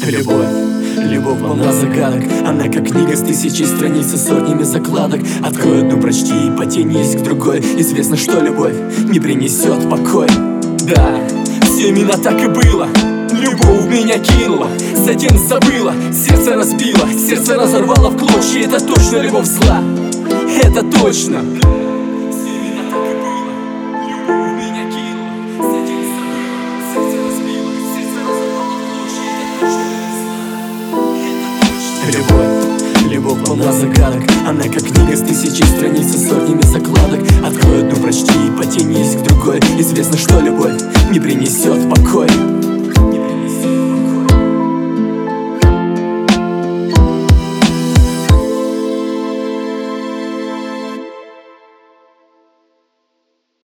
Любовь, любовь полна загадок. Она как книга с тысячей страниц и сотнями закладок. Открой одну, прочти и потянись к другой. Известно, что любовь не принесет покой. Да, все именно так и было. Любовь меня кинула, затем забыла, сердце разбила, сердце разорвало в клочья. Это точно любовь зла, это точно. Любовь, любовь полна загадок. Она как книга с тысячей страниц и сотнями закладок. Открой одну, прочти и потянись к другой. Известно, что любовь не принесет покой.